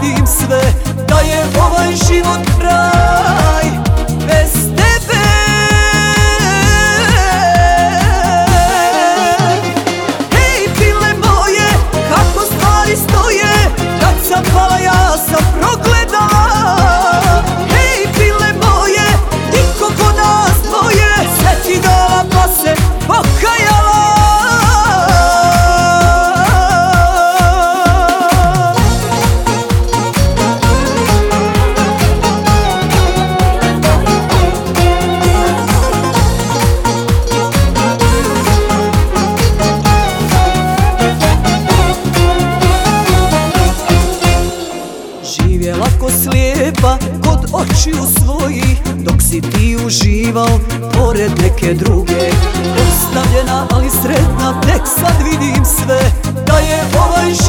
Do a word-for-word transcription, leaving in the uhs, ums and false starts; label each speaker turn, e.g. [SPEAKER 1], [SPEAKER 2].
[SPEAKER 1] vidim sve, da je ovaj život raj bez tebe. Hej pile moje, kako stvari stoje, kad sam pala ja sam progledala. Hej pile moje, niko ko nas dvoje, sve ti dala pa se pokajala. Živjela ko slijepa kod očiju svojih, dok si ti užival pored neke druge. Ostavljena ali sretna, tek sad vidim sve, da je ovaj